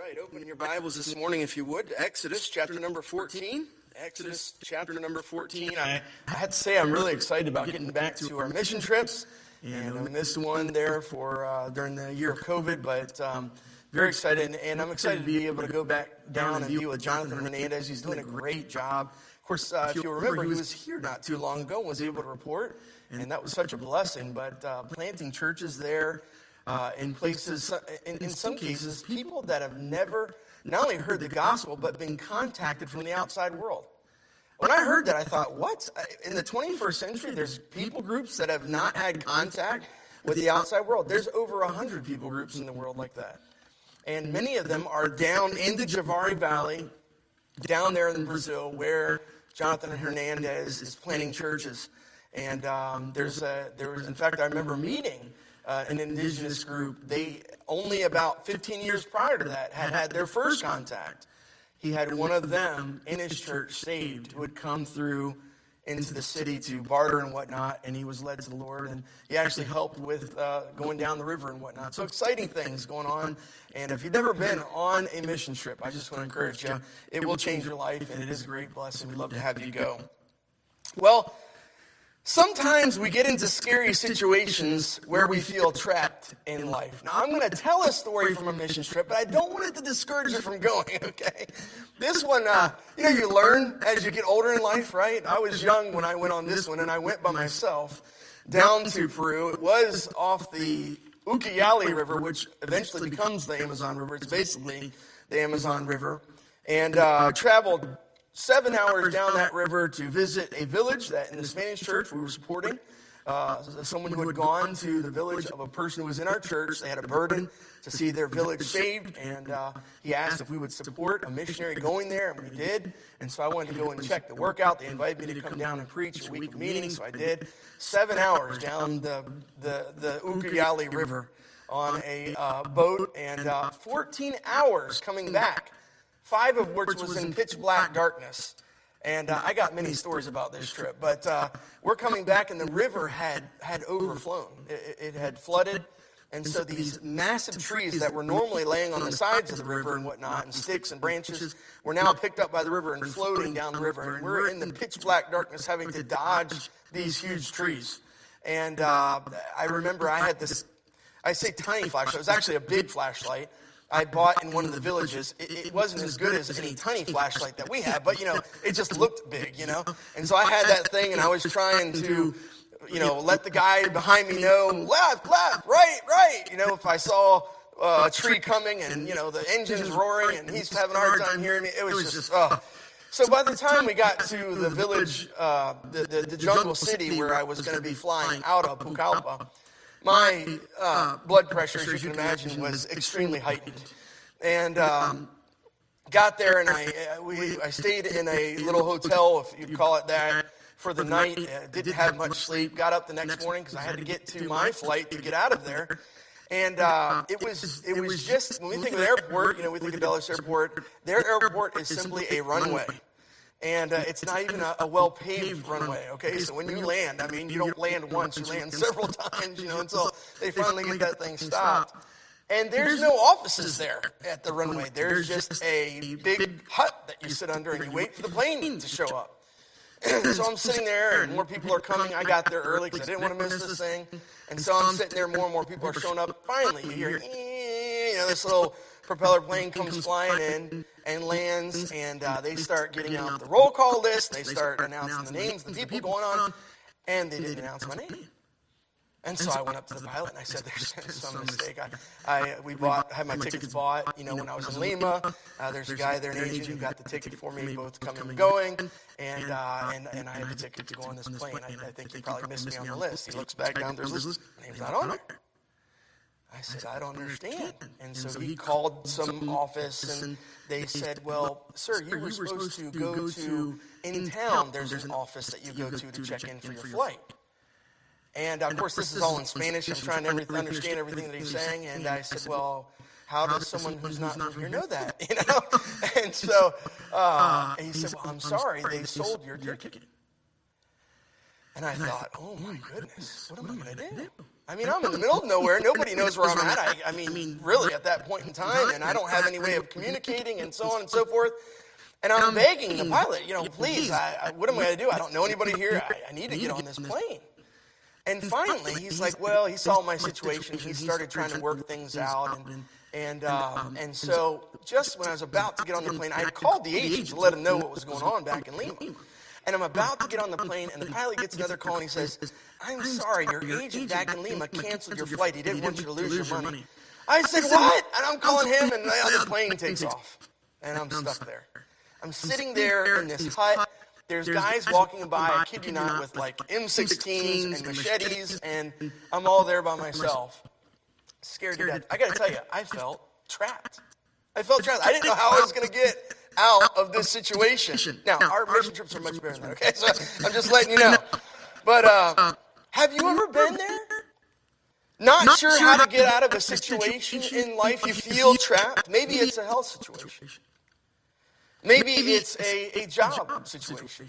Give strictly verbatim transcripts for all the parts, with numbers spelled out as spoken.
right, open your Bibles this morning, if you would, to Exodus chapter number fourteen. Exodus chapter number fourteen. I, I had to say I'm really excited about getting back to our mission trips. And we missed one there for uh, during the year of COVID, but um, very excited. And I'm excited to be able to go back down and be with Jonathan Hernandez. He's doing a great job. Of course, uh, if you'll remember, he was here not too long ago and was able to report. And that was such a blessing. But uh, planting churches there. Uh, in places, in, in some cases, people that have never not only heard the gospel, but been contacted from the outside world. When I heard that, I thought, what? In the twenty-first century, there's people groups that have not had contact with the outside world. There's over one hundred people groups in the world like that. And many of them are down in the Javari Valley, down there in Brazil, where Jonathan Hernandez is planting churches. And um, there's a, there was, in fact, I remember meeting Uh, an indigenous group. They only about fifteen years prior to that had had their first contact. He had one of them in his church saved who had come through into the city to barter and whatnot, and he was led to the Lord, and he actually helped with uh, going down the river and whatnot. So exciting things going on, and if you've never been on a mission trip, I just want to encourage you. It will change your life, and it is a great blessing. We'd love to have you go. Well, sometimes we get into scary situations where we feel trapped in life. Now, I'm going to tell a story from a mission trip, but I don't want it to discourage you from going, okay? This one, uh, you know, you learn as you get older in life, right? I was young when I went on this one, and I went by myself down to Peru. It was off the Ucayali River, which eventually becomes the Amazon River. It's basically the Amazon River. And uh, traveled seven hours down that river to visit a village that in the Spanish church we were supporting. Uh, someone who had gone to the village of a person who was in our church. They had a burden to see their village saved, and uh, he asked if we would support a missionary going there, and we did. And so I wanted to go and check the work out. They invited me to come down and preach a week of meetings, so I did. Seven hours down the the, the Ucayali River on a uh, boat, and uh, fourteen hours coming back. Five of which was in pitch black darkness. And uh, I got many stories about this trip. But uh, we're coming back, and the river had, had overflown. It, it had flooded. And so these massive trees that were normally laying on the sides of the river and whatnot, and sticks and branches, were now picked up by the river and floating down the river. And we're in the pitch black darkness having to dodge these huge trees. And uh, I remember I had this, I say tiny flashlight. It was actually a big flashlight. I bought in one of the villages. It, it wasn't as good as any tiny flashlight that we had, but, you know, it just looked big, you know. And so I had that thing, and I was trying to, you know, let the guy behind me know, left, left, right, right. You know, if I saw uh, a tree coming and, you know, the engine's roaring and he's having a hard time hearing me, it was just, oh. So by the time we got to the village, uh, the, the, the jungle city where I was going to be flying out of Pucallpa, my uh, blood pressure, as you can imagine, was extremely heightened. And um, got there, and I uh, we I stayed in a little hotel, if you call it that, for the night. Uh, didn't have much sleep. Got up the next morning because I had to get to my flight to get out of there. And uh, it was it was just, when we think of the airport, you know, we think of Dulles Airport. Their airport is simply a runway. And uh, it's not even a, a well-paved runway, okay? So when you land, I mean, you don't land once, you land several times, you know, until they finally get that thing stopped. And there's no offices there at the runway. There's just a big hut that you sit under and you wait for the plane to show up. So I'm sitting there, and more people are coming. I got there early because I didn't want to miss this thing. And so I'm sitting there, more and more people are showing up. Finally, you hear, you know, this little propeller plane comes flying in and lands, and uh, they start getting out the roll call list. They start announcing the names of the people going on, and they didn't announce my name. And so I went up to the pilot, and I said, there's been some mistake. I, I we bought, had my tickets bought, you know, when I was in Lima. Uh, there's a guy there, an agent, who got the ticket for me, both coming and going, and uh, and, and I had the ticket to go on this plane. I, I think he probably missed me on the list. He looks back down, there's this, my name's not on there. I said, I don't understand. And so he called some office, and they said, well, sir, you were supposed to go to, in town, there's an office that you go to to check in for your flight. And, of course, this is all in Spanish. I'm trying to everything, understand everything that he's saying. And I said, well, how does someone who's not from here know that? You know? And so uh, and he said, well, I'm sorry, they sold your ticket. And I thought, oh, my goodness, what am I going to do? I mean, I'm in the middle of nowhere. Nobody knows where I'm at. I, I mean, really, at that point in time, and I don't have any way of communicating and so on and so forth. And I'm begging the pilot, you know, please, I, I, what am I going to do? I don't know anybody here. I, I need to get on this plane. And finally, he's like, well, he saw my situation. He started trying to work things out. And and uh, and so just when I was about to get on the plane, I called the agent to let him know what was going on back in Lima. And I'm about to get on the plane, and the pilot gets another call, and he says, I'm sorry, your agent back in Lima canceled your flight. He didn't want you to lose your money. I said, what? And I'm calling him, and the plane takes off. And I'm stuck there. I'm sitting there in this hut. There's guys walking by, I kid you not, with like M sixteens and machetes, and I'm all there by myself, scared to death. I got to tell you, I felt trapped. I felt trapped. I didn't know how I was going to get out of this situation. Now, our mission trips are much better than that, okay? So I'm just letting you know. But uh, have you ever been there? Not sure how to get out of a situation in life? You feel trapped? Maybe it's a health situation. Maybe it's a, a job situation.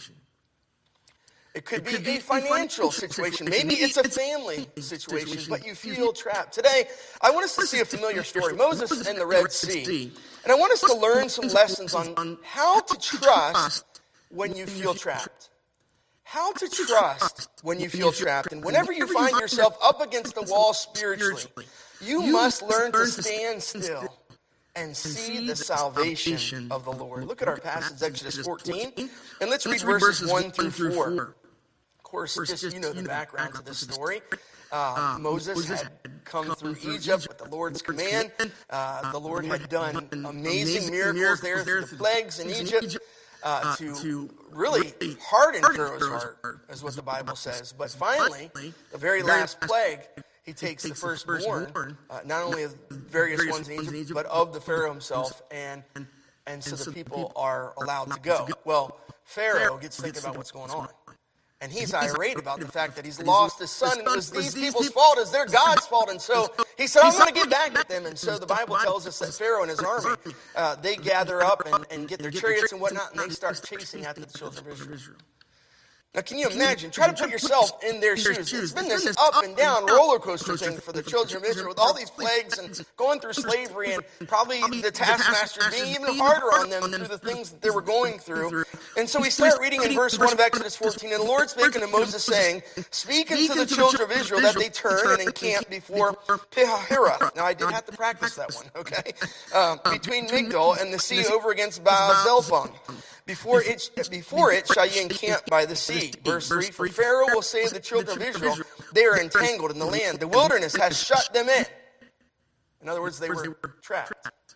It could be a financial situation. Maybe it's a family situation, but you feel trapped. Today, I want us to see a familiar story, Moses and the Red Sea. And I want us to learn some lessons on how to trust when you feel trapped. How to trust when you feel trapped. And whenever you find yourself up against the wall spiritually, you must learn to stand still and see the salvation of the Lord. Look at our passage, Exodus fourteen, and let's read verses one through four. Of course, just you know the background to this story. Uh, Moses had come through Egypt with the Lord's command. Uh, the Lord had done amazing miracles there through the plagues in Egypt uh, to really harden Pharaoh's heart, is what the Bible says. But finally, the very last plague, he takes the firstborn, uh, not only of various ones in Egypt, but of the Pharaoh himself, and and so the people are allowed to go. Well, Pharaoh gets thinking about what's going on. And he's irate about the fact that he's lost his son, and it was these people's fault, it's their God's fault. And so he said, I'm going to get back at them. And so the Bible tells us that Pharaoh and his army, uh, they gather up and, and get their chariots and whatnot, and they start chasing after the children of Israel. Now, can you imagine? Try to put yourself in their shoes. It's been this up and down roller coaster thing for the children of Israel with all these plagues and going through slavery, and probably the taskmaster being even harder on them through the things that they were going through. And so we start reading in verse one of Exodus fourteen, and the Lord spake unto Moses, saying, Speak unto the children of Israel that they turn and encamp before Pi-hahiroth. Now, I did have to practice that one, okay? Uh, between Migdol and the sea over against Baal-zephon. Before it, before it shall ye encamp by the sea. Verse three, For Pharaoh will say to the children of Israel, they are entangled in the land. The wilderness has shut them in. In other words, they were trapped.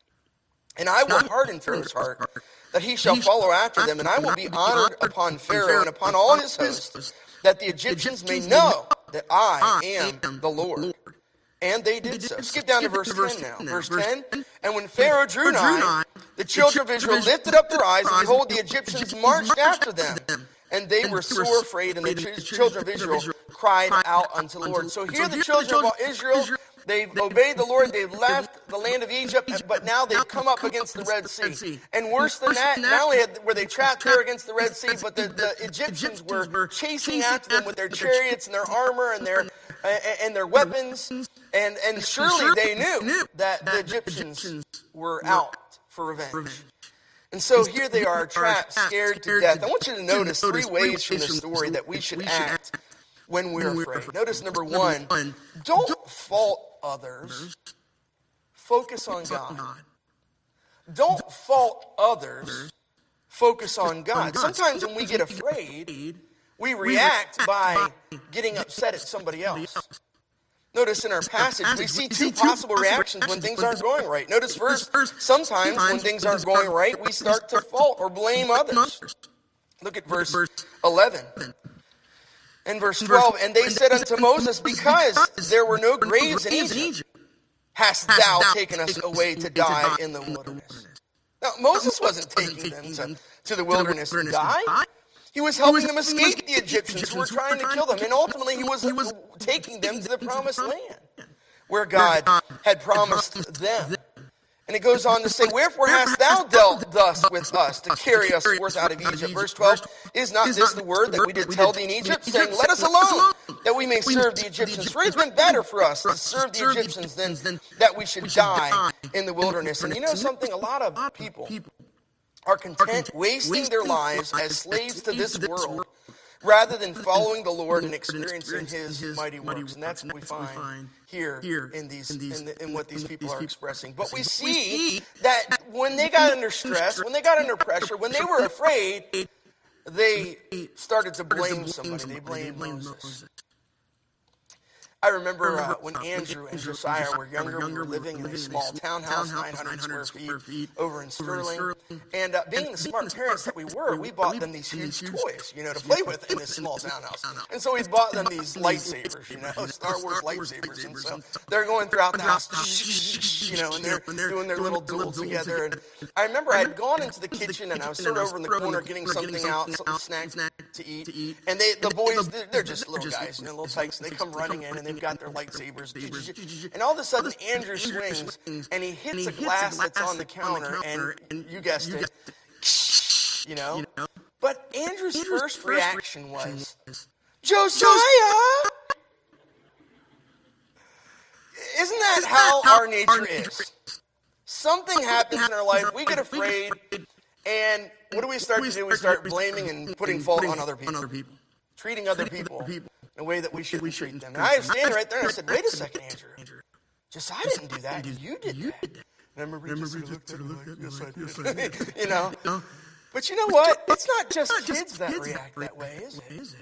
And I will harden Pharaoh's heart, that he shall follow after them, and I will be honored upon Pharaoh and upon all his hosts, that the Egyptians may know that I am the Lord. And they did so. Skip down to verse ten now. Verse ten, And when Pharaoh drew nigh, the children of Israel lifted up their eyes, and behold, the Egyptians marched after them. And they were sore afraid, and the children of Israel cried out unto the Lord. So here the children of Israel, they've obeyed the Lord, they've left the land of Egypt, but now they've come up against the Red Sea. And worse than that, not only were they trapped there against the Red Sea, but the, the Egyptians were chasing after them with their chariots and their armor and their and their weapons. And, and surely they knew that the Egyptians were out for revenge. And so here they are, trapped, scared to death. I want you to notice three ways from this story that we should act when we're afraid. Notice number one, don't fault others. Focus on God. Don't fault others. Focus on God. Sometimes when we get afraid, we react by getting upset at somebody else. Notice in our passage, we see two possible reactions when things aren't going right. Notice first, sometimes when things aren't going right, we start to fault or blame others. Look at verse eleven. And verse twelve, And they said unto Moses, Because there were no graves in Egypt, hast thou taken us away to die in the wilderness. Now, Moses wasn't taking them to, to the wilderness to die. He was helping them escape the Egyptians who were trying to kill them. And ultimately, he was taking them to the promised land where God had promised them. And it goes on to say, wherefore hast thou dealt thus with us to carry us forth out of Egypt? Verse twelve, is not this the word that we did tell thee in Egypt, saying, let us alone, that we may serve the Egyptians? For it has been better for us to serve the Egyptians than that we should die in the wilderness. And you know something? A lot of people are content wasting their lives as slaves to this world rather than following the Lord and experiencing his mighty works. And that's what we find here in these in, the, in what these people are expressing. But we see that when they got under stress, when they got under pressure, when they were afraid, they started to blame somebody. They blamed Moses. I remember uh, when Andrew and Josiah were younger, we were living in a small townhouse, nine hundred square feet, over in Sterling. And uh, being the smart parents that we were, we bought them these huge toys, you know, to play with in this small townhouse. And so we bought them these lightsabers, you know, Star Wars lightsabers. And so they're going throughout the house, you know, and they're doing their little duel together. And I remember I had gone into the kitchen and I was sort of over in the corner getting something out, some snack to eat. And they, the boys, they're, they're just little guys, you know, little tykes. And they come running in and they got their lightsabers, and all of a sudden Andrew swings and he hits a glass that's on the counter, and you guessed it, you know. But Andrew's first reaction was, Josiah! Isn't that how our nature is? Something happens in our life, we get afraid, and what do we start to do? We start blaming and putting fault on other people, treating other people in a way that we shouldn't treat them. And I was standing right there and I said, wait a second, Andrew. Josiah didn't do that. You did that. And I remember he just looked at me like, yes, I did. You know? But you know what? It's not just kids that react that way, is it?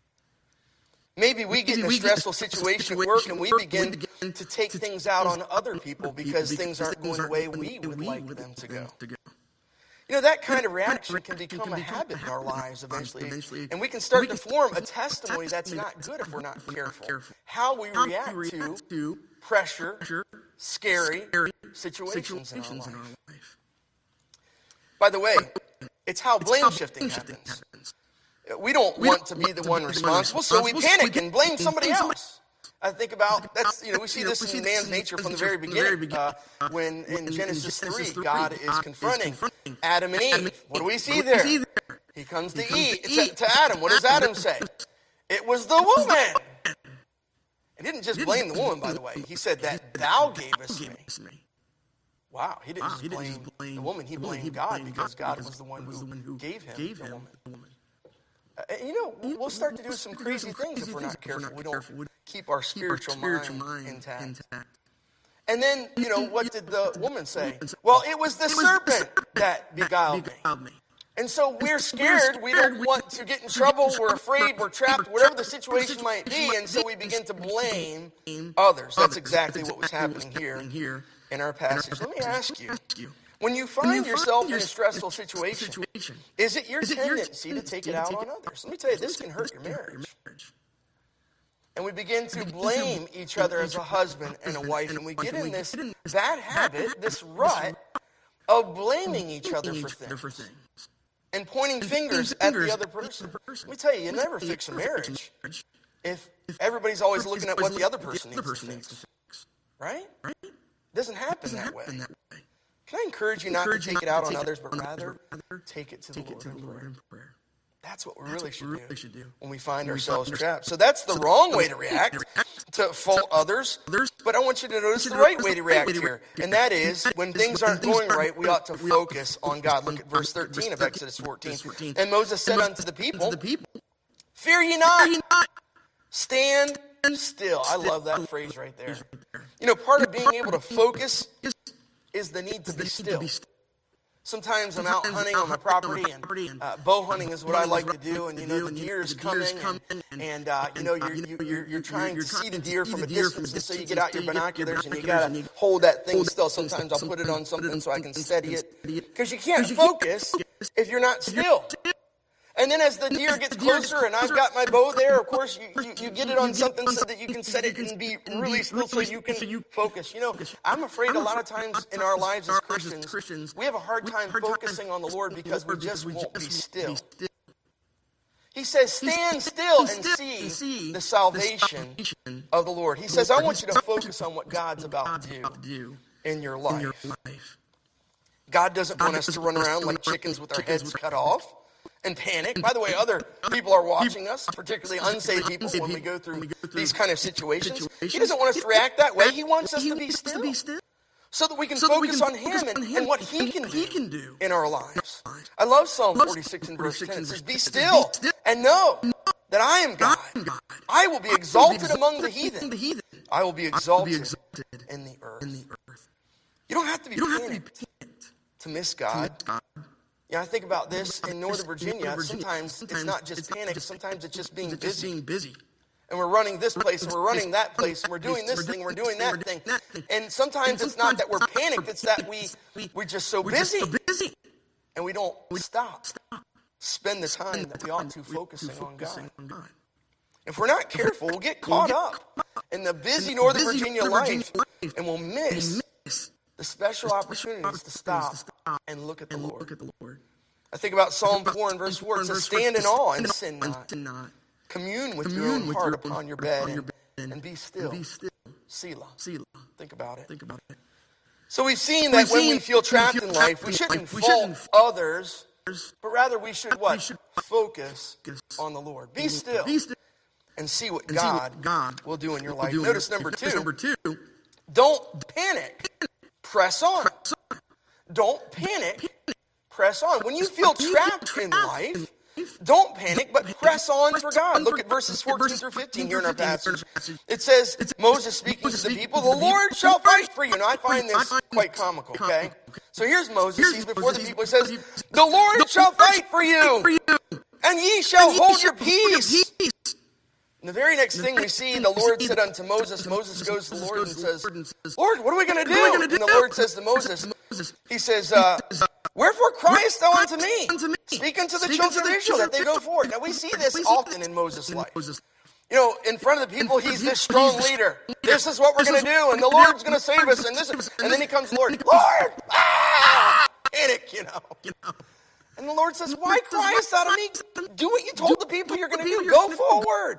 Maybe we get in a stressful situation at work and we begin to take things out on other people because things aren't going the way we would like them to go. You know, that kind of reaction can become a habit in our lives eventually, and we can start to form a testimony that's not good if we're not careful. How we react to pressure, scary situations in our life. By the way, it's how blame shifting happens. We don't want to be the one responsible, so we panic and blame somebody else. I think about, that's, you know, we see this in man's nature from the very beginning. Uh, when in Genesis three, God is confronting Adam and Eve. What do we see there? He comes to Eve, to, to Adam. What does Adam say? It was the woman. He didn't just blame the woman, by the way. He said that thou gavest me. Wow, he didn't just blame the woman. He blamed God because God was the one who gave him the woman. Uh, you know, we'll start to do some crazy things if we're not careful. We don't keep our spiritual mind intact. And then, you know, what did the woman say? Well, it was the serpent that beguiled me. And so we're scared. We don't want to get in trouble. We're afraid. We're trapped, whatever the situation might be. And so we begin to blame others. That's exactly what was happening here in our passage. Let me ask you. When you find yourself in a stressful situation, is it your tendency to take it out on others? Let me tell you, this can hurt your marriage. And we begin to blame each other as a husband and a wife, and we get in this bad habit, this rut of blaming each other for things and pointing fingers at the other person. Let me tell you, you never fix a marriage if everybody's always looking at what the other person needs to fix. Right? It doesn't happen that way. Can I encourage you not to take it out on others, but rather take it to the Lord in prayer? That's what we really should do when we find ourselves trapped. So that's the wrong way to react, to fault others. But I want you to notice the right way to react here. And that is, when things aren't going right, we ought to focus on God. Look at verse thirteen of Exodus fourteen. And Moses said unto the people, fear ye not, stand still. I love that phrase right there. You know, part of being able to focus is the need to be still. Sometimes I'm out hunting on my property, and uh, bow hunting is what I like to do. And you know, the deer is coming, and, and uh, you know, you're, you're you're trying to see the deer from a distance, and so you get out your binoculars and you gotta hold that thing still. Sometimes I'll put it on something so I can steady it, because you can't focus if you're not still. And then as the deer gets closer and I've got my bow there, of course, you, you, you get it on something so that you can set it and be really still so you can focus. You know, I'm afraid a lot of times in our lives as Christians, we have a hard time focusing on the Lord because we just won't be still. He says, stand still and see the salvation of the Lord. He says, I want you to focus on what God's about to do. in your life. God doesn't want us to run around like chickens with our heads cut off and panic. By the way, other people are watching us, particularly unsaved people, when we go through these kind of situations. He doesn't want us to react that way. He wants us to be still so that we can focus on him and, and what he can do in our lives. I love Psalm forty-six and verse ten. It says, be still and know that I am God. I will be exalted among the heathen. I will be exalted in the earth. You don't have to be panicked to miss God. Yeah, I think about this in Northern Virginia. Sometimes it's not just panic. Sometimes it's just being busy. And we're running this place, and we're running that place, and we're doing this thing, we're doing that thing. And sometimes it's not that we're panicked. It's that we, we're just so busy. And we don't stop. Spend the time that we ought to focusing on God. If we're not careful, we'll get caught up in the busy Northern Virginia life, and we'll miss the special opportunities to stop and look at the Lord. I think about Psalm four and verse four. It says, stand in awe and sin not. Commune with your own heart upon your bed and, and be still. Selah. Think about it. So we've seen that when we feel trapped in life, we shouldn't fault others, but rather we should what? Focus on the Lord. Be still and see what God will do in your life. Notice number two, don't panic. Press on. Don't panic. Press on. When you feel trapped in life, don't panic, but press on for God. Look at verses fourteen through fifteen here in our passage. It says, Moses speaking to the people, the Lord shall fight for you. Now, I find this quite comical, okay? So here's Moses. He's before the people. He says, the Lord shall fight for you, and ye shall hold your peace. And the very next thing we see, the Lord said unto Moses, Moses goes to the Lord and says, Lord, what are we going to do? And the Lord says to Moses, he says, uh, wherefore criest thou unto me? Speak unto the children of Israel that they go forward. Now we see this often in Moses' life. You know, in front of the people, he's this strong leader. This is what we're going to do, and the Lord's going to save us. And this, is, and then he comes, Lord, Lord, ah! Panic, you know. And the Lord says, why criest thou to me? Do what you told the people you're going to do. Go forward.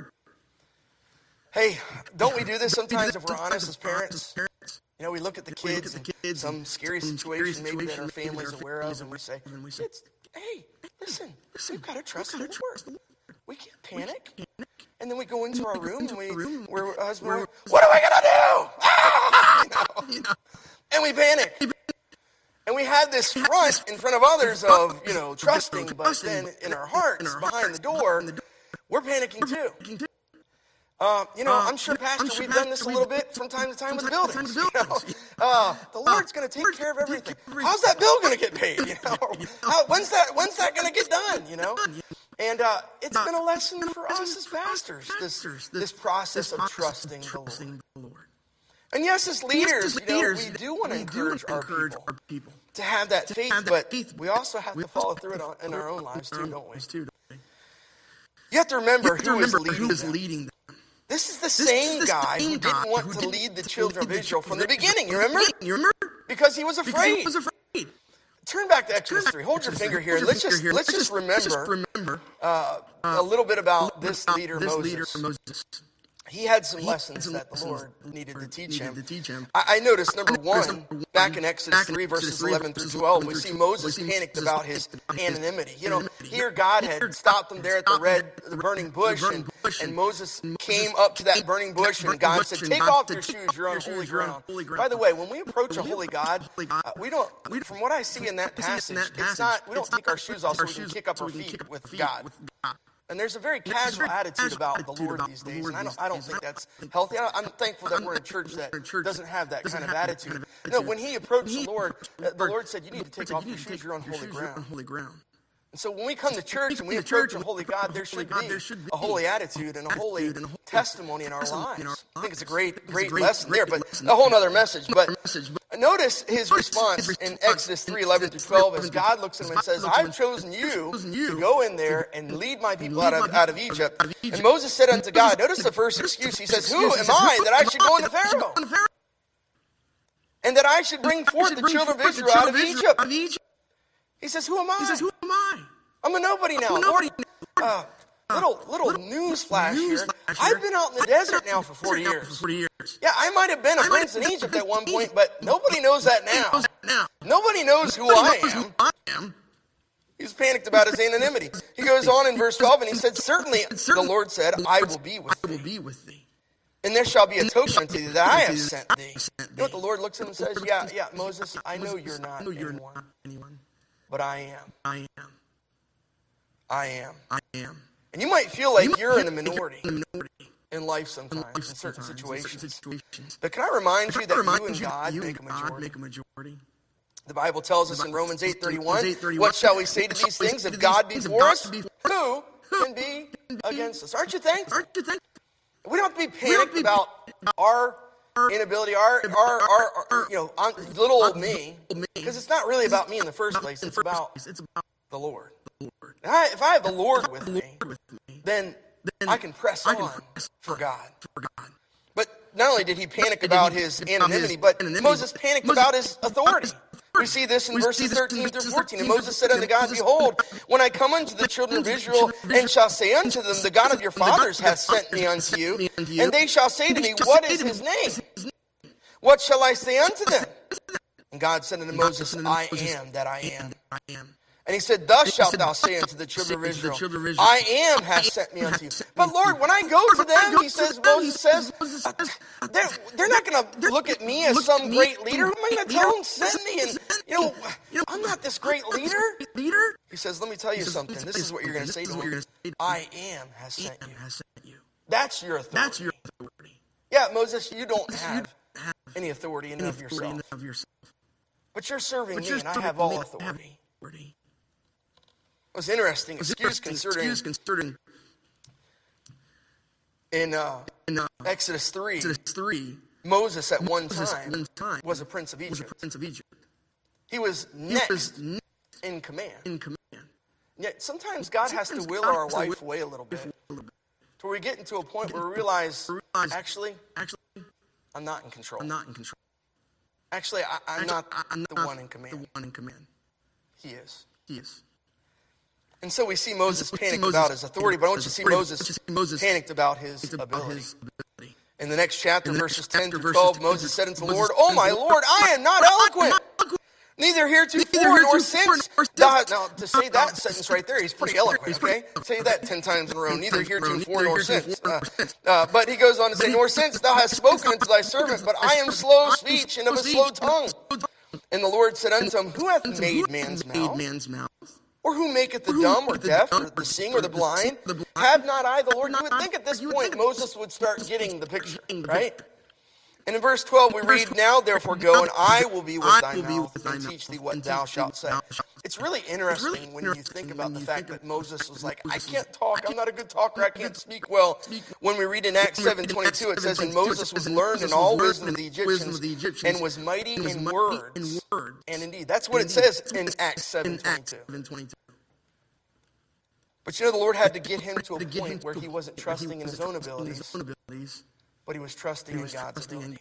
Hey, don't we do this sometimes if we're honest as parents? You know, we look at the kids and some scary situation maybe that our family's aware of, and we say, kids, hey, listen, we've got to trust the Lord. We can't panic. And then we go into our room and we, we're husband, we're, what am I going to do? Ah! You know? And we panic. And we have this front in front of others of, you know, trusting, but then in our hearts, behind the door, we're panicking too. Uh, you know, I'm sure, Pastor, we've done this a little bit from time to time with buildings. You know? uh, the Lord's going to take care of everything. How's that bill going to get paid? You know, How, when's that? When's that going to get done? You know, and uh, it's been a lesson for us as pastors. This this process of trusting the Lord. And yes, as leaders, you know, we do want to encourage our people to have that faith, but we also have to follow through it in our own lives too, don't we? You have to remember who is leading them. This is the same guy who didn't want to lead the children of Israel from the beginning. You remember? Because he was afraid. Turn back to Exodus three. Hold your finger here. Let's just let's just remember uh, a little bit about this leader Moses. He had some lessons that the Lord needed to teach him. I, I noticed, number one, back in Exodus three, verses eleven through twelve, we see Moses panicked about his anonymity. You know, here God had stopped him there at the red, the burning bush, and, and Moses came up to that burning bush, and God said, take off your shoes, you're on holy ground. By the way, when we approach a holy God, uh, we don't, from what I see in that passage, it's not, we don't take our shoes off so we can kick up our feet with God. And there's a very casual attitude about the Lord these days, and I don't, I don't think that's healthy. I'm thankful that we're in a church that doesn't have that kind of attitude. No, when he approached the Lord, the Lord said, you need to take off your shoes, you're on holy ground. And so when we come to church and we approach a holy God, there should be a holy attitude and a holy testimony in our lives. I think it's a great, great lesson there, but a whole other message. But notice his response in Exodus three, eleven through twelve, as God looks at him and says, I've chosen you to go in there and lead my people out of, out of Egypt. And Moses said unto God, notice the first excuse. He says, who am I that I should go into Pharaoh? And that I should bring forth the children of Israel out of Egypt? He says, who am I? He says, who am I? I'm a nobody now. Lord, uh, little little news flash here. I've been out in the desert now for forty years. Yeah, I might have been a prince in Egypt at one point, but nobody knows that now. Nobody knows who I am. He was panicked about his anonymity. He goes on in verse twelve, and he said, certainly the Lord said, I will be with thee. And there shall be a token unto thee that I have sent thee. You know what the Lord looks at him and says? Yeah, yeah, Moses, I know you're not anyone, but I am. I am. I am. I am. And you might feel like you're in a minority in life sometimes, in certain situations. But can I remind you that you and God make a majority? The Bible tells us in Romans eight thirty-one, what shall we say to these things? If God be for us, who can be against us? Aren't you thankful? We don't have to be panicked about our inability, our, our, our, our you know, little old me, because it's not really about me in the first place. It's about the Lord. I, if I have the Lord with me, then I can press on for God. But not only did he panic about his anonymity, but Moses panicked about his authority. We see this in verses thirteen through fourteen. And Moses said unto God, behold, when I come unto the children of Israel, and shall say unto them, the God of your fathers hath sent me unto you, and they shall say to me, what is his name? What shall I say unto them? And God said unto Moses, I am that I am. And he said, thus shalt thou say unto the children of Israel, I am hath sent me unto you. But Lord, when I go to them, he says, Moses says, they're, they're not going to look at me as some great leader. Who am I going to tell them, send me? And, you know, I'm not this great leader. He says, let me tell you something. This is what you're going to say to them. I am has sent you. That's your authority. Yeah, Moses, you don't have any authority in and of yourself. But you're serving me, and I have all authority. It was interesting. Excuse concerning in, uh, in uh, Exodus three, Moses at one time was a prince of Egypt. He was next in command. Yet sometimes God has to will our life away a little bit, to where we get into a point where we realize, actually, I'm not in control. Actually, I, I'm not the one in command. He is. He is. And so we see Moses panicked about his authority, but I want you to see Moses panicked about his ability. In the next chapter, verses ten through twelve, Moses said unto the Lord, oh my Lord, I am not eloquent, neither heretofore nor since. Now, to say that sentence right there, he's pretty eloquent, okay? Say that ten times in a row, neither heretofore nor since. Uh, uh, but he goes on to say, nor since thou hast spoken unto thy servant, but I am slow of speech and of a slow tongue. And the Lord said unto him, who hath made man's mouth? Or who maketh the dumb or deaf or the seeing or the blind? Have not I the Lord? You would think at this point Moses would start getting the picture, right? And in verse twelve we read, now therefore go, and I will be with thy mouth and teach thee what thou shalt say. It's really interesting when you think about the fact that Moses was like, I can't talk, I'm not a good talker, I can't speak well. When we read in Acts seven twenty-two, it says, and Moses was learned in all wisdom of the Egyptians and was mighty in words. And indeed, that's what it says in Acts seven twenty-two. But you know, the Lord had to get him to a point where he wasn't trusting in his own abilities, but he was trusting in God's ability.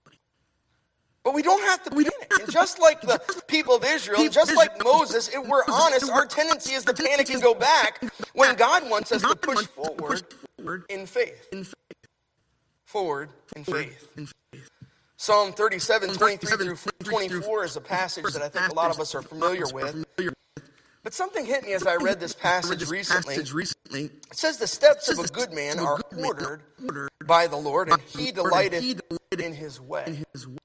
But we don't have to panic. And just like the people of Israel, just like Moses, if we're honest, our tendency is to panic and go back when God wants us to push forward in faith. Forward in faith. Psalm thirty-seven, twenty-three through twenty-four is a passage that I think a lot of us are familiar with. But something hit me as I read this passage recently. It says the steps of a good man are ordered by the Lord, and he delighteth in his way.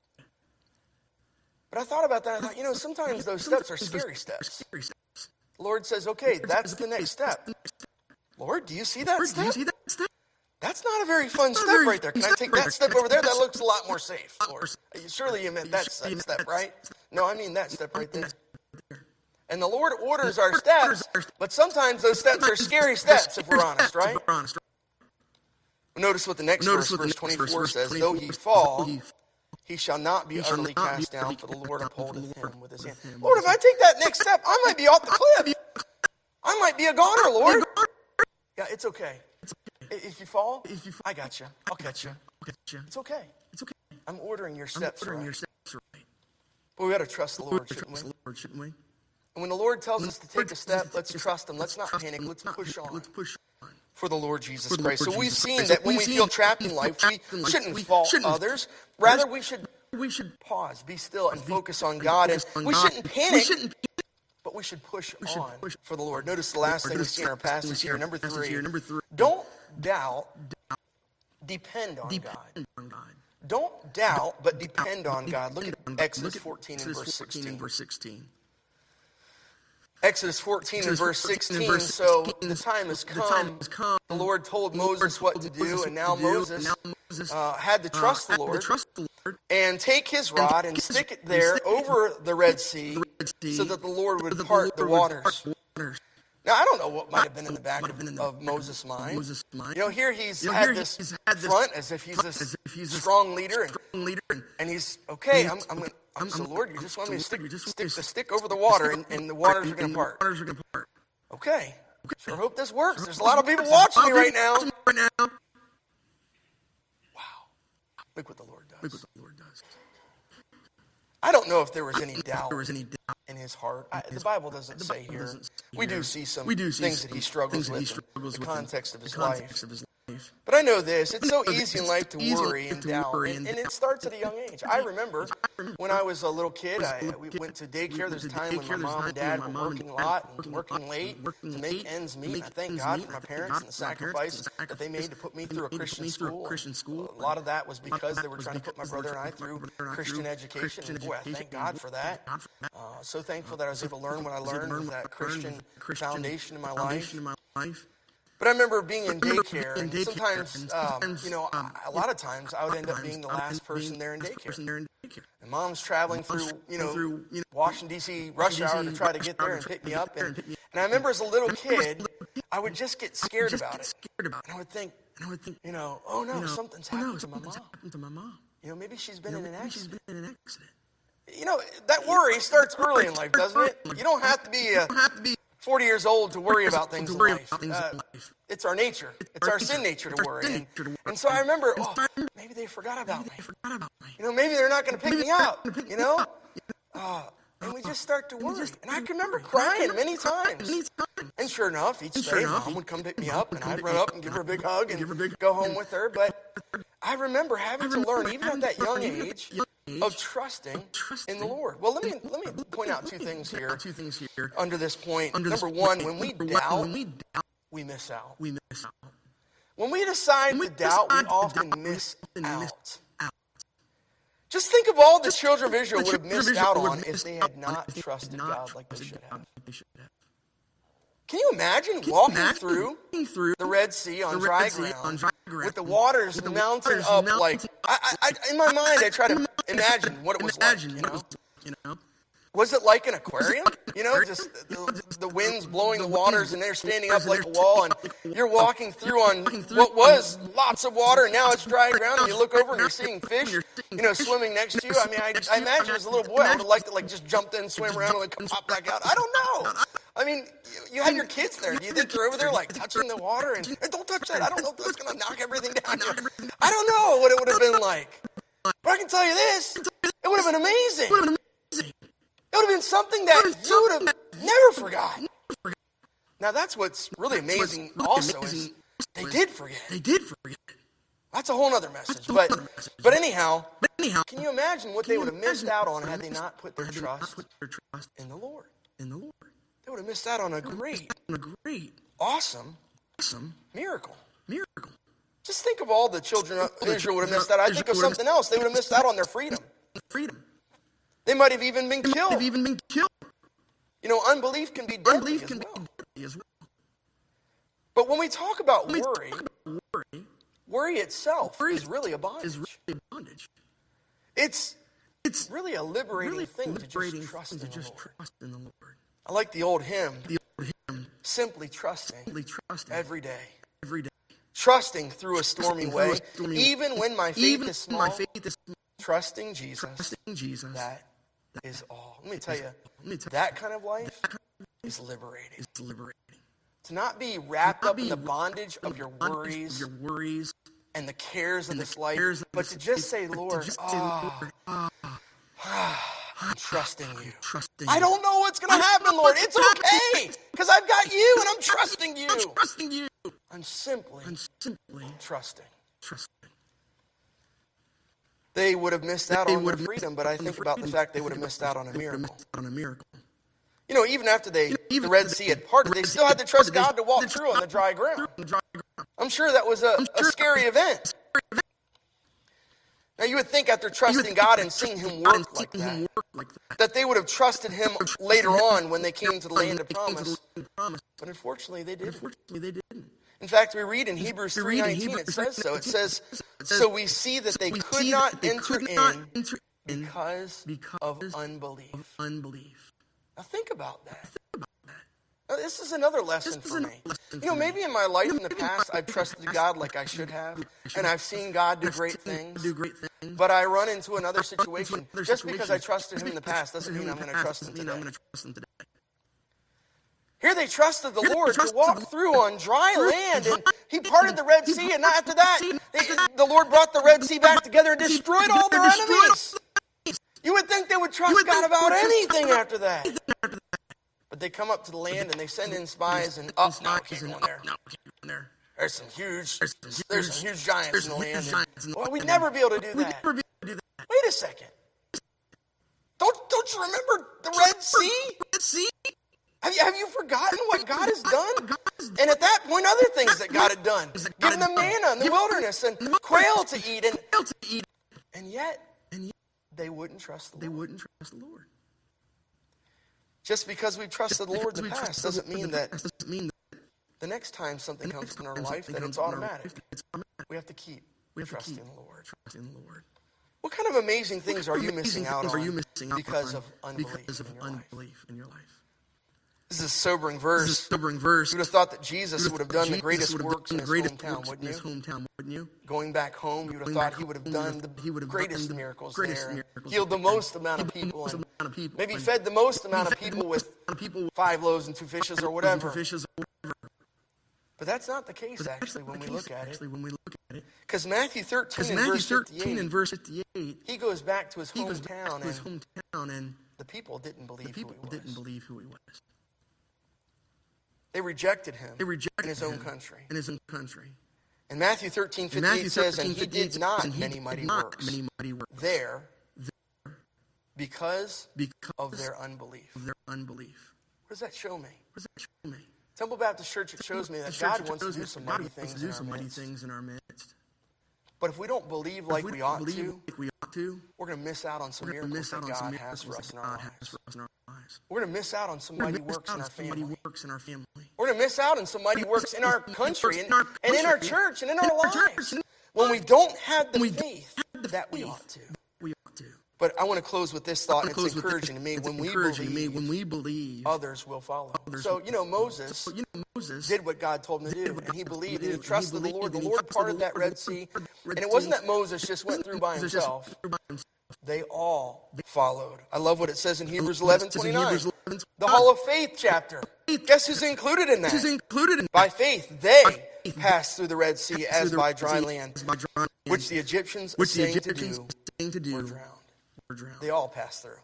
But I thought about that, and I thought, you know, sometimes those steps are scary steps. The Lord says, okay, that's the next step. Lord, do you see that step? That's not a very fun step right there. Can I take that step over there? That looks a lot more safe, Lord. Surely you meant that step, right? No, I mean that step right there. And the Lord orders our steps, but sometimes those steps are scary steps, if we're honest, right? Notice what the next verse, verse twenty-four says, though he fall, he shall not be utterly cast down, for the Lord upholdeth him with his hand. Lord, if I take that next step, I might be off the cliff. I might be a goner, Lord. Yeah, it's okay. If you fall, I got you. I'll catch you. It's okay. I'm ordering your steps right. But we got to trust the Lord, shouldn't we? And when the Lord tells us to take a step, let's trust him. Let's not panic. Let's push on. for the Lord Jesus For the Christ. Lord So we've Jesus seen Christ. that So when we've we seen feel that trapped when in we feel life, we trapped in life, shouldn't we fault shouldn't others. Rather, we should We should pause, be still, and focus on and God. And focus on we God. shouldn't We panic, shouldn't but we should push should on push for the Lord. Notice the last thing we see in our passage here, number passage three. here, number three. Don't doubt, depend on God. Depend on God. Don't doubt, but depend on God. Look at Exodus Look at fourteen and Exodus verse fourteen sixteen. and verse sixteen. Exodus fourteen and Exodus verse fourteen and sixteen. verse So sixteen. the time has The time come. has come. The Lord told The Lord Moses what told to Moses do, what and now to do, Moses and now Moses, uh, had to uh, trust the had to Lord trust the Lord and take his and rod take and his stick it rod and there stick it over the Red Sea the Red Sea so that the Lord so would that the part the Lord would waters. part the waters. Now, I don't know what might have been in the back Might have been in the of back Moses' of mind. Moses' mind. You know, here he's You know, had here this he's had this front as if he's front a as if he's a strong leader, and, strong leader, and, and he's, okay, he's, I'm, I'm going I'm- to, so I'm- Lord, you I'm- just want me to so stick, Lord, you just stick want me the to stick over the water, and, and the waters are and going to the part. waters are going to part. Okay, sure hope this works. There's a lot of people watching There's me a lot right of now. people watching me right now. Wow, look what the Lord Look does. what the Lord does. I don't know if there was any doubt There was any doubt. in his heart. I, the Bible doesn't say Bible here. doesn't say We here. do see some We do see things some that he struggles things that he with, struggles in with the in context of his the life. context of his life. But I know this, it's so know that easy in it's life to easy worry to and doubt, worry and, and and it doubt. starts at a young age. I remember when I was a little kid, was a I, little we kid, went to daycare. we There's a went to time when daycare, my there's mom a and time dad when were my mom working a and dad lot were and working a working lot late and working to make late ends meet. make I thank ends God meet. for my I thank parents God and the for my parents and sacrifice the that they made to sacrifice put me they through a made to put Christian me through a school. Christian school. A lot of that was because that they were was trying to put my because they were brother and I trying to put through my brother and I Christian through education. Christian And boy, I education, thank and God boy, for I that. thank God for that. Uh, so thankful that I was able to learn what I was able to learned learn with what that I learned Christian with the Christian foundation in my life. foundation in my life. But I remember being in I remember daycare, being and in daycare, sometimes, and um, sometimes, you know, um, a lot of times I would end up Sometimes being the I would last end up person being there in the last daycare. person there in daycare. And mom's traveling Mom's through, you traveling know, through, you know, Washington, D C rush hour to try to get there and pick me up. And, and I remember as a little kid, I would just get scared just about get it. scared about And I would think, And I would think, you know, oh no, you know, something's oh, no, happened to my something's mom. happened to my mom. You know, maybe she's been You know, in an maybe she's accident. been in an accident. You know, that worry starts early in life, doesn't it? You don't have to be uh, You don't have to be forty years old to worry about things to in worry life. about things Uh, in life. It's our nature. It's our sin nature to It's our worry. sin And, nature to worry. and so I remember, And oh, so I remember, maybe they forgot about me. They forgot about me. You know, maybe they're not going to pick Maybe me they're not up, gonna pick you me know? up. Uh, and we just start to And we worry. just And I start can to remember worry. crying And I many can remember times. Many times. And sure enough, each And day, sure enough, Mom would come pick me Mom up, would and come I'd pick run me up up, and give and her a I'd big run up hug and give and her a big go hug. home with her. But I remember having to learn, even at that young even at age, that young age, of trusting trusting in the Lord. Well, let me let me point out two things Point here out two things here. under this point. Under this Number one, point, when we number one, doubt, when we doubt, we miss out. we miss out. When we decide When we to doubt, we decide to often doubt, we miss often miss out. out. Just think of all the Just children of the Israel would have children of missed Israel out would on have if missed they out had on not if they had trusted not God like they trusted should God have. like they should have. Can you imagine Can you walking imagine through walking through the Red Sea on the dry Red Sea ground, on dry ground with the waters with the mounting waters up mounting like I, I, I, in my mind I try to imagine what it was like. Imagine You what it know, was like, you know? was it like an aquarium? You know, just the, the winds blowing the waters and they're standing up like a wall, and you're walking through on what was lots of water, and now it's dry ground, and you look over and you're seeing fish, you know, swimming next to you. I mean, I, I imagine as a little boy, I would have liked to like just jump in, swim around, and like come pop back out. I don't know. I mean, you, you have your kids there. Do you think they're over there like touching the water and hey, don't touch that? I don't know if that's gonna knock everything down. I don't know what it would have been like, but I can tell you this: it would have been amazing. It would have been something that you would have never forgot. Now that's what's really amazing also is they did forget. They did forget. That's a whole other message. But but anyhow, But anyhow, can you imagine what they would have missed out on had they not put their had they not trust put their trust in the Lord? in the Lord. They would have missed out on a great, On a great, awesome awesome miracle. miracle. Just think of all the children of Israel would have missed out. I think of something else. They would have missed out on their freedom. Freedom. They might have even been They've killed. even been killed. You know, unbelief can be deadly Unbelief as can well. be deadly as well. But when we talk about When we worry, talk about worry, worry itself Worry is really a bondage. is really bondage. It's It's really a liberating really thing liberating to just trust thing in to the just Lord. trust in the Lord. I like the old hymn, The old hymn, simply trusting simply trusting every day. every day. Trusting through a stormy Trusting through a way, stormy way. even when my faith Even is when small, my faith is small, trusting Jesus, trusting Jesus that is all. Let me tell you, Let me tell you, that kind of life that kind of is liberating. is liberating. To not be wrapped Not up in be the bondage of your bondage of worries your worries, and the cares of and the this life, cares of but this to just life, say, but to Lord, just say, ah, Lord, ah, I'm trusting you. trusting I you. don't know what's going to I don't happen, know Lord. what's It's gonna happen. okay, because I've got you and I'm trusting you. I'm trusting you. on simply, on simply trusting. trusting. They would have missed out They on would their have freedom, missed but I out on think the about the freedom. fact they would have missed out on a They would have miracle. missed out on a miracle. You know, even after they, Even the Red after Sea they- had parted, the they Red still Sea had to had trust parted, God they to walk had to through on the dry ground. through on the dry ground. I'm sure that was a, a sure scary event. Now, you would think after trusting think God after and seeing Him trusting God work and like seeing Him that, work like that, that they would have trusted Him later on when they came to the land of They came to the promise. land of promise. But unfortunately, they didn't. Unfortunately, they didn't. In fact, we read in Hebrews We three read in nineteen, it Hebrews says so. It says, it says, so we see that they we could see not that they enter could not in enter in because because of unbelief. of unbelief. Now think about that. Think about that. Now, this is another lesson This is for another me. lesson You for know, me. maybe in my life in the past, I've trusted God like I should have, and I've seen God do I've great seen God things. do great things. But I run into another situation. Another Just because I situation. trusted Him in the Just because I past doesn't trusted mean Him I'm in going the to past trust Him doesn't mean I'm today. going to trust Him today. Here they trusted the Here they Lord to trusted the walk Lord through on dry through land, on and dry He parted the Red He Sea, and parted after the that, Red Sea, they- after that, the Lord brought the Red Sea back together and destroyed all their Destroyed all enemies. You would think they would trust would God think about they would trust anything God after that. But they come up to the land and they send in spies, and oh, no, can't go in there. No, can't go in there. There's some huge, There's some there's some huge giants there's in the some land. huge giants in the Well, we'd land. never be able to do We'd that. never be able to do that. Wait a second. Don't don't you remember the Red Sea? Red Sea? Have you, have you forgotten what God has done? God has And at that point, other things that God had done, giving them manna in the wilderness and quail to eat, and failed to eat. and yet And yet they wouldn't trust the they Lord. wouldn't trust the Lord. Just because we trusted the Lord in the Because we past trust the doesn't Lord in mean the that past doesn't mean that the next time something comes next in our time life something that comes it's in our automatic. life, it's automatic. We have to keep We have to trusting keep the Lord. trusting the Lord. What kind of amazing things are you Amazing missing out things on are you missing out because on of unbelief because of in your life? unbelief in your life? This is a sobering This is verse. a sobering verse. You would have thought that Jesus would have done the Jesus greatest would have works in done his the greatest hometown, works in wouldn't his you? hometown, wouldn't you? Going back home, you would have Going thought back he would have home, done you the would- he would have greatest done the miracles greatest there, and miracles healed the there, most amount of healed the people, most and amount of people, maybe and fed the most amount of fed the people most with amount of people with five loaves and two fishes or whatever. fishes or whatever. But that's not the case, But that's actually, not when the we case, look at it. actually, when we look at it. Because Matthew thirteen Because and Matthew verse thirteen fifty-eight, and verse fifty-eight, he goes back to his he goes back hometown, to his and hometown, and the people didn't believe the people who he didn't was. believe who he was. They rejected him They rejected in his own him country. In his own country. And Matthew thirteen And fifty-eight Matthew says, thirteen and he fifty-eight did not says, and he many did mighty not works many mighty works there because because of their unbelief. of their unbelief. What does that show me? What does that show me? Temple Baptist Church, it shows me The that church God wants to shows do me some that mighty God wants things to do in our some mighty midst. things in our midst. But if we don't believe If like we we don't ought believe to, like we ought to, we're going to miss out on some we're going to miracles miss out that on some God has miracles for us that in our God has lives. for us in our lives. We're going to miss out on some We're mighty going to miss works out in on our some mighty family. works in our family. We're going to miss out on some mighty works in our country and, in our and in our country, church and in in our our church, lives and in when we don't have the we don't faith have the that we faith ought to. We ought to. But I want to close with this thought, and Close it's with encouraging this. to me. It's When we encouraging to me believe, when we believe, others will follow. others So, will you know, Moses So, you know, Moses did what God told him to did do, what and he God told him believed to and do, he trusted and he the Lord. The believed and he Lord trusted parted the that Lord. Red The Sea, Lord parted and it the wasn't sea. that Moses just went through by Moses just himself. went through by himself. They all followed. I love what it says in Hebrews eleven It says in twenty-nine, Hebrews eleven the Hall of Faith chapter. Guess who's included in This is that? included in By faith, they faith, passed through the Red Sea through as the by Red dry Sea, land, as by dry land, which the Egyptians which the saying to Egyptians do saying to do were drowned. were drowned. They all passed through.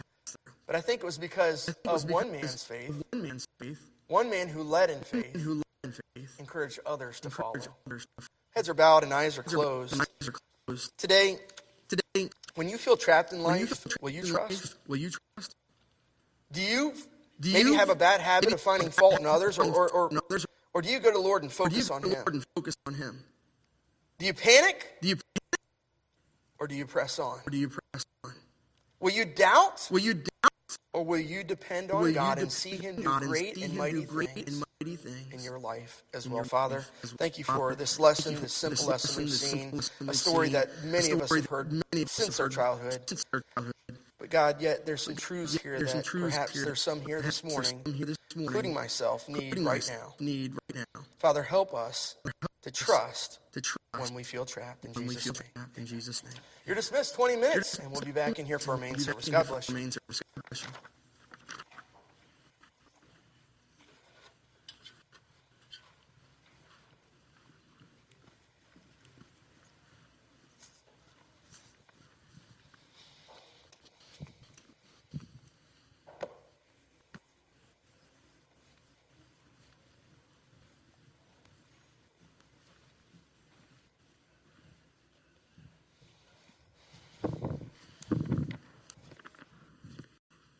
But I think it was because It was of one because man's faith, of one man's faith, one man who led in faith, who led in faith, encouraged others to follow. encouraged others to follow. Heads are bowed and eyes are closed. And eyes are closed. Today, Today, when you feel trapped in when you life, feel trapped will you in trust? life, will you trust? Do you Do maybe you have a bad habit maybe of finding have a fault bad in others, or, habit of or, or, finding others, or do you go to the Lord and or do you focus go on to the Him? Lord and focus on Him? Do you panic, Do you or do you press on? or do you press on? Will you doubt, Will you doubt? or will you depend Will on you God and depend see Him on do God and great see and Him mighty do great things and mighty things in your life as in well? your Father, life as well? thank you for Father, this thank lesson, you for this simple this lesson we've this seen, simple lesson a we've story seen, that a many of us story have heard that many of us since have our heard childhood. Since our childhood. But God, yet there's some truths here There's some that truths perhaps here there's some here this perhaps there's morning, some here this morning, including myself, need including right myself, now. Need right now. Father, help us to trust To trust when we feel trapped in when we Jesus' feel name. trapped in Jesus' name. You're dismissed twenty minutes, and we'll be back in here for our We'll main be back service. in God here bless for you. our main service. God bless you.